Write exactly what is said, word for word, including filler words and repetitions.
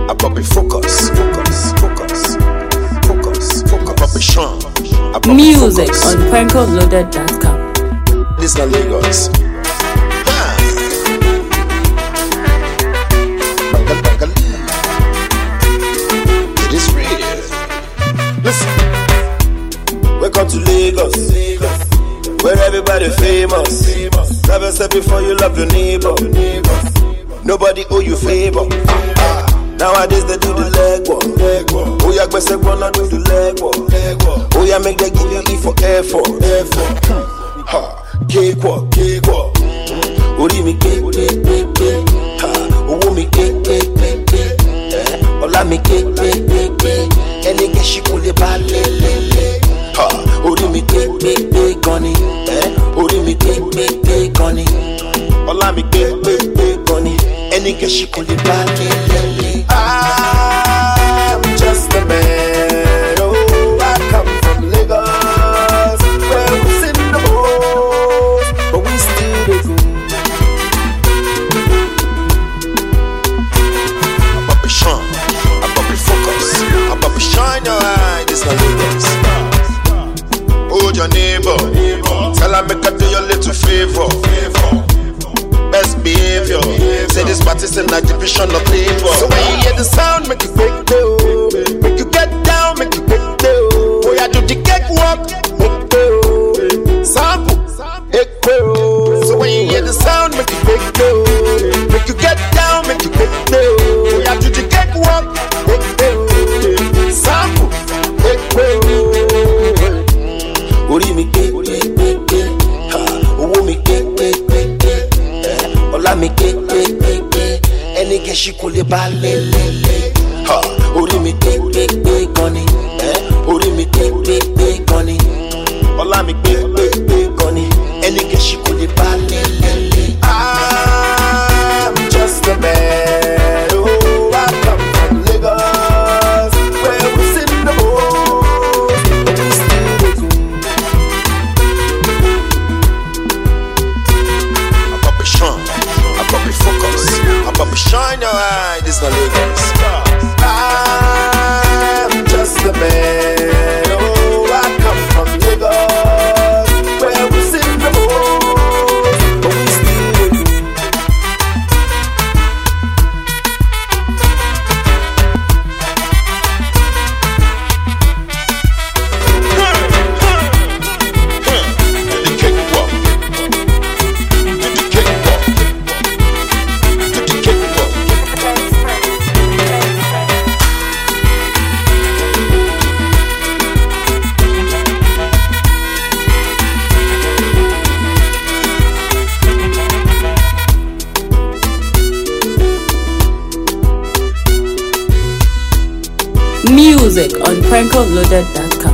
I pop it focus, focus, focus, focus, focus. I pop it strong. I pop Music it focus. on prankle loaded dot com. This is not Lagos. Ah. Bangal, bangal. It is real. Listen. Welcome to Lagos, Lagos, where everybody famous. famous. Never said before you love your neighbor. Nobody owe you favor. Ah. Nowadays they do the leg walk. Oh yeah, gbese wanna do the leg walk. Oh yeah, make them give you E for effort. Ha, cakewalk, cakewalk. Ori mi cake, cake, cake, cake. Ha, owo mi cake, cake, cake, cake. Ola mi cake, cake, cake, cake. Any get she could ba le le le. Ha, ori mi cake, cake, cake, gunny. Ori mi cake, cake, cake, gunny. Ola mi cake, cake, cake, gunny. Any get she could ba le le le. I'm just a man. Oh, I come from Lagos, where we sit in the most, but we still the good. I pop it shine, I pop it focus, I pop it shine your eye. This is Lagos. Hold your neighbor, tell her make her do your little favor. Best behavior. Say this party's in a division of labor. So when you hear the sound, make you quick do. Make you get down, make you quick do. Oh yeah, do the cake walk, make do. Sample, make do. So when you hear the sound, make you quick do. Make you get down, make you quick do. Oh yeah, do the cake walk, make do. Sample, make do. Ori mi cake, cake, cake, cake. Ha, owo mi cake, cake, cake, cake. Ola mi cake, cake, cake, cake. Any get she could ba le le le. Ha, ori mi cake, cake, cake, gunny. Ori mi cake, cake, cake, gunny. Ola mi cake, cake, cake, gunny. Any get she could ba le le le. I'm just a man. Oh, I come from Lagos, where we sit in the most, but we still the good. I pop it strong, I pop it focus, I pop it shine your eye. This is not Lagos. I'm just a man. Oh, I come from Lagos, where we sit in the most, but we still the good. Do the cakewalk, do the cakewalk, do the cakewalk. Music on prankle loaded dot com.